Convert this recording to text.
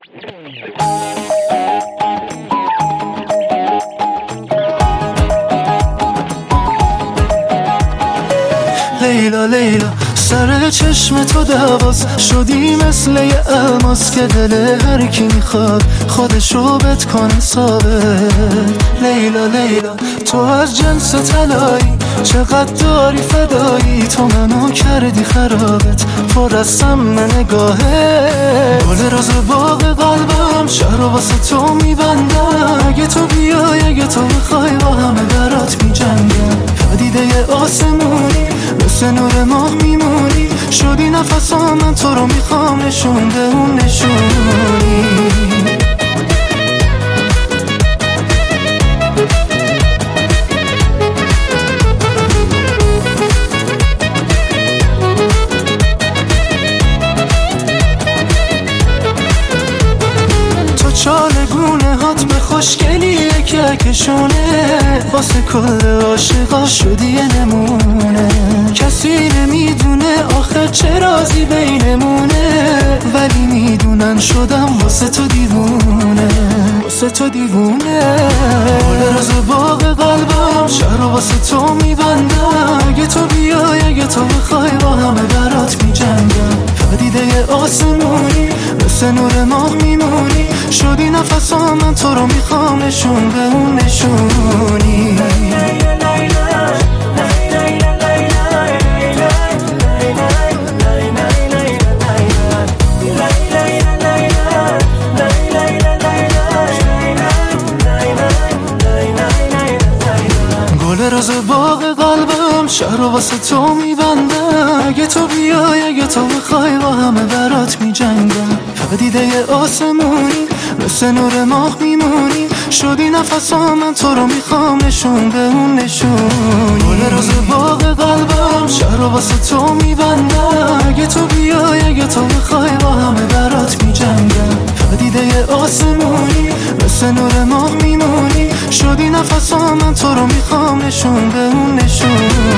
لیلا لیلا سر چشم تو دواز شدی مثل یه الماس که دل هر کی میخواد خودشو بت کنه ثابت. لیلا لیلا تو از جنس طلایی چقدر داری فدایی، تو منو کردی خرابت پر از سم نگاهت. گل راز باغ قلبم شهر واسه تو میبندم، اگه تو بیای اگه تو بخوای با همه برات میجنگم. پدیده آسمونی مثل نور ماه میمونی، شدی نفسام من تو رو میخوام نشون به اون نشونی. چالگونه هات به خوشگلیه کهکشونه، واسه کل عاشقا شدی یه نمونه. کسی نمیدونه آخه چه رازی بینمونه، ولی میدونن شدم واسه تو دیوونه، واسه تو دیوونه. گل راز باغ قلبم شهر واسه تو میبندم، اگه تو بیای اگه تو بخوای با همه برات میجنگم. پدیده آسمونی مثل نور ماه میمونی، شدی نفسام من تو رو میخوام نشون به اون نشونی. گل راز باغ قلبم شهر واسه تو میبندم، اگه تو بیای اگه تو بخوای با همه برات میجنگم. پدیده آسمونی مثل نور ماه میمونی، شدی نفسام من تو رو میخوام نشون به اون نشونی. گل راز باغ قلبم شهر واسه تو میبندم، اگه تو بیای اگه تو بخوای با همه برات میجنگم. پدیده آسمونی مثل نور ماه میمونی، شدی نفسام من تو رو میخوام نشون به اون نشونی.